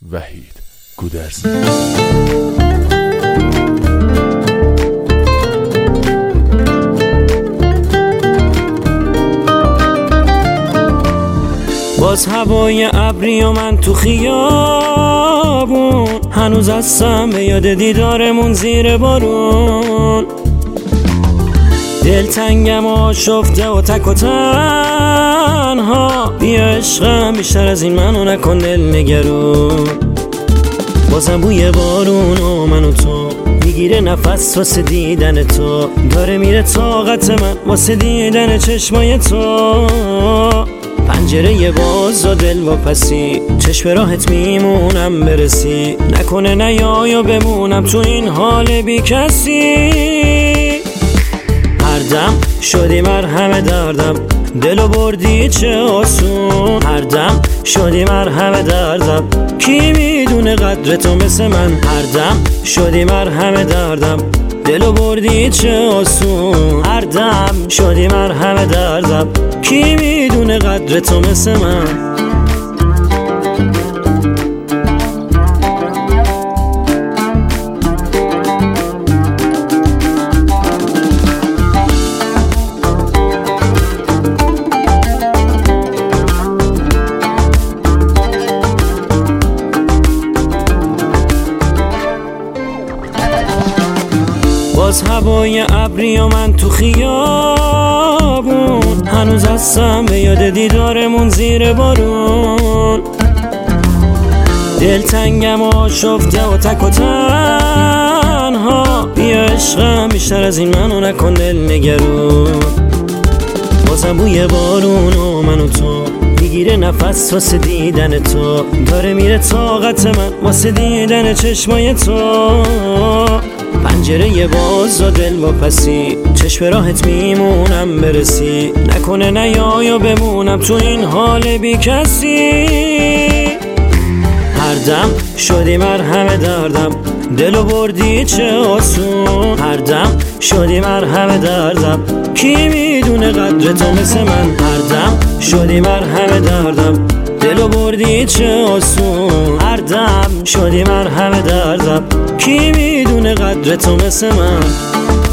وحید گودرزی. باز هوای ابری و من تو خیابون، هنوز هستم به یاد دیدارمون زیر بارون. دلتنگم و آشفته و تک و تنها، بیا عشقم بیشتر از این منو نکن دل نگرون. بازم بوی بارون و من و تو میگیره نفس واسه دیدن تو، داره میره طاقت من واسه دیدن چشمای تو. پنجره باز و دل واپسی، چشم راحت میمونم برسی، نکنه نیای و بمونم تو این حال بی کسی. هر دم شدی مرهم دردم، دلو بردی چه آسون. هر دم شدی مرهم دردم، کی میدونه قدر تو مثل من. هر دم شدی مرهم دردم، دلو بردی چه آسون. هر دم شدی مرهم دردم، کی میدونه قدر تو مثل من. باز هوای ابری و من تو خیابون، هنوز هستم به یاد دیدارمون زیر بارون. دلتنگم و آشفته و تک و تنها، بیا عشقم بیشتر از این منو نکن دل نگرون. بازم بوی بارون و من و تو میگیره نفس واسه دیدن تو، داره میره طاقت من واسه دیدن چشمای تو. پنجره باز و دل واپسی، چشم راحت میمونم برسی، نکنه نیای و بمونم تو این حال بی کسی. هر دم شدی مرهم دردم، دلو بردی چه آسون. هر دم شدی مرهم دردم، کی میدونه قدر تو مثل من. هر دم شدی مرهم دردم، دلو بردی چه آسون. هر دم شدی مرهم دردم، کی میدونه قدر تو مثل من.